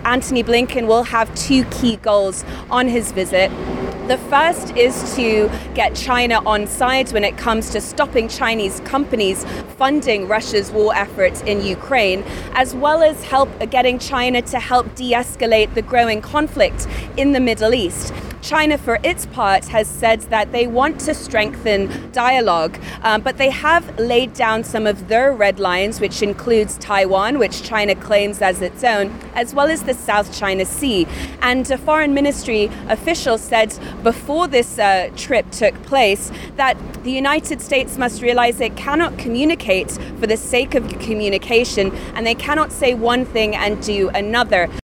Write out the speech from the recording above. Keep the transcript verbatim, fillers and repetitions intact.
Antony Blinken will have two key goals on his visit. The first is to get China on side when it comes to stopping Chinese companies funding Russia's war efforts in Ukraine, as well as help getting China to help de-escalate the growing conflict in the Middle East. China, for its part, has said that they want to strengthen dialogue, um, but they have laid down some of their red lines, which includes Taiwan, which China claims as its own, as well as the South China Sea. And a foreign ministry official said before this uh, trip took place that the United States must realize it cannot communicate for the sake of communication, and they cannot say one thing and do another.